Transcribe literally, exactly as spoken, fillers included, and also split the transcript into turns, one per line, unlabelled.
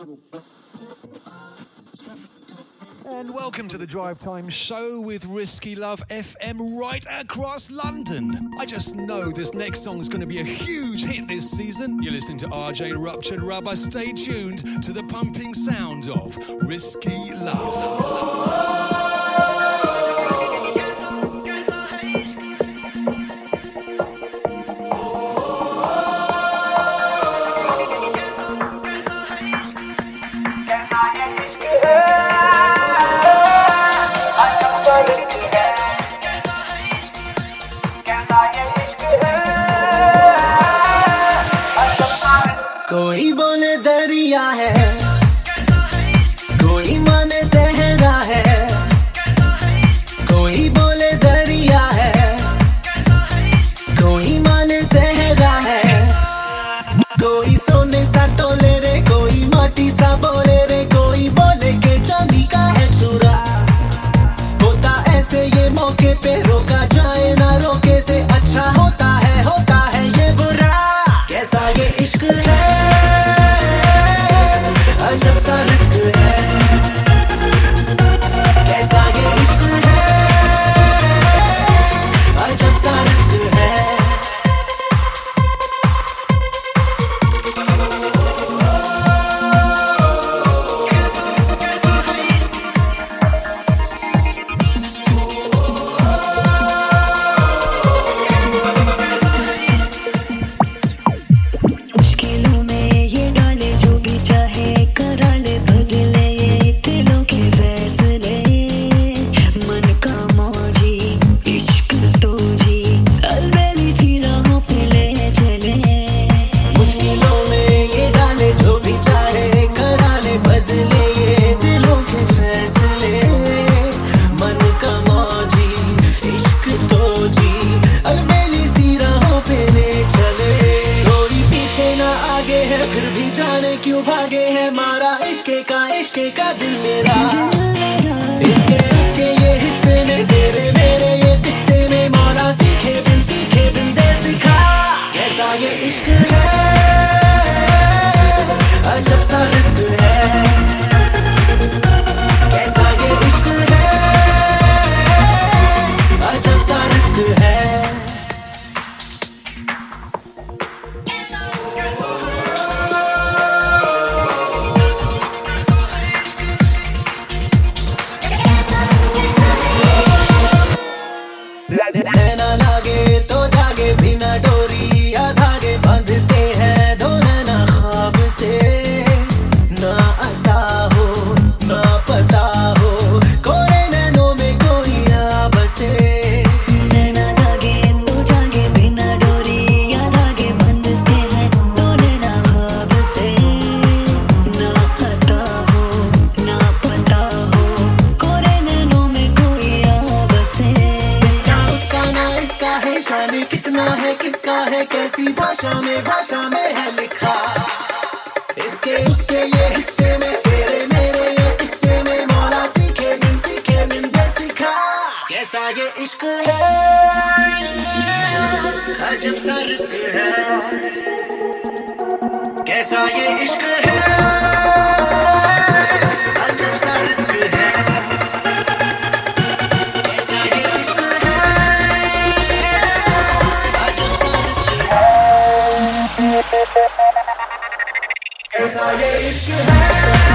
And welcome to the Drive Time Show with Risky Love F M right across London. I just know this next song is going to be a huge hit this season. You're listening to R J Ruptured Rubber. Stay tuned to the pumping sound of Risky Love.
कोई बोले दरिया है, कोई माने सहरा है, कोई बोले दरिया है, कोई माने सहरा है, कोई सोने सा तोले रे, कोई माटी सा बोले रे, कोई बोले के चांदी का है चूरा। होता ऐसे ये मौके पे रोका जाए ना रोके से अच्छा होता है, होता है ये बुरा। कैसा ये इश्क है, अजब सा रिस्क है, कैसा ये इश्क है, अजब सा रिस्क है। फिर भी जाने क्यों भागे है मारा इश्के का इश्के का दिल मेरा। इसके उसके ये हिस्से में तेरे मेरे ये किस्से में मौला सीखे बिन सीखे बिन दे सिखा। कैसा ये इश्क है, अजब सा रिस्क है, कैसा ये इश्क है, अजब सा रिस्क है। नैना लागे तो जागे बिना डोरी या धागे बांधते हैं दो नैना ख्वाब से। ना आता हो ना पता हो कोरे नैनों में कोई आ बसे। नैना लागे तो जागे बिना डोरी या धागे बांधते हैं दो नैना ख्वाब से। ना आता हो ना पता हो कोरे नैनों में कोई आ बसे। इसका है जाने कितना है किसका है कैसी भाषा में भाषा में है लिखा। इसके उसके ये हिस्से में तेरे मेरे ये किस्से में मौला सीखे बिन सीखे बिन दे सिखा। कैसा ये इश्क है, अजब सा रिस्क है, कैसा ये इश्क है, अजब सा रिस्क है। कैसा ये इश्क है।